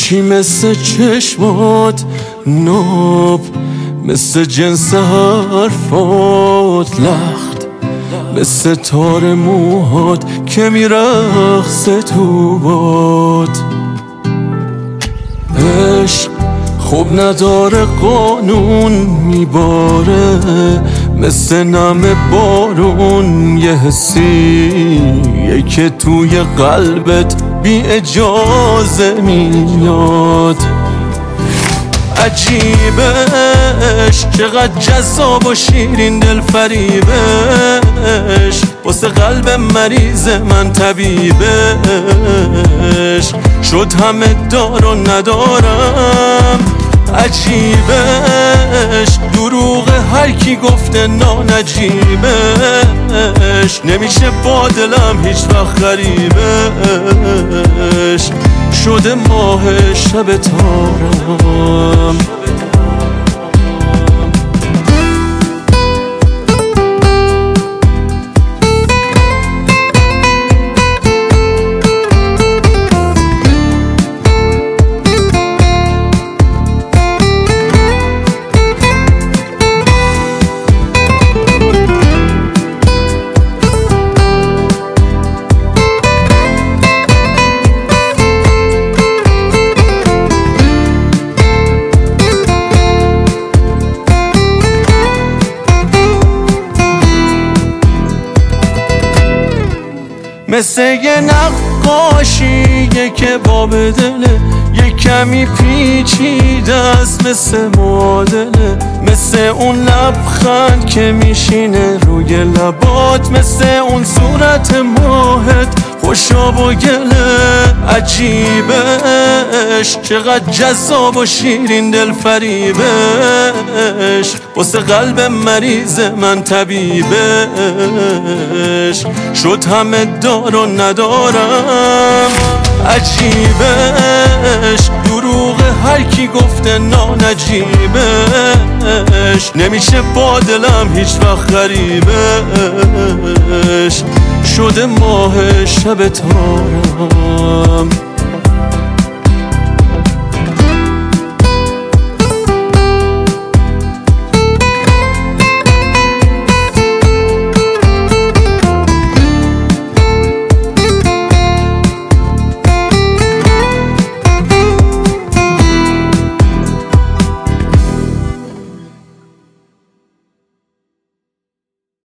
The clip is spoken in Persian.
یکی مثل چشمات ناب، مثل جنس حرفات لخت، مثل تار موهات که میرقصه تو باد. عشق خوب نداره قانون میباره، مثل نم بارون یه حسیه که توی قلبت بی اجازه میاد. عجیبش چقدر جذاب و شیرین دل فریبش، واسه قلب مریض من طبیبش شد همه دار و ندارم. عجیبش دروغ هر کی گفته نانجیبش، نمیشه با دلم هیچ وقت غریبش شده ماه شب تارم. مثل یه نقاشیه که باب دله، یه کمی پیچیده است مثل معادله، مثل اون لبخند که میشینه روی لبات، مثل اون صورت ماهت خوشاب و گله. عجیبش چقدر جذاب و شیرین دل فریبش، واسه قلب مریض من طبیبش شد همه دار و ندارم. عجیبش دروغ هر کی گفته نانجیبش، نمیشه با دلم هیچ وقت غریبش شده ماه شب تارم.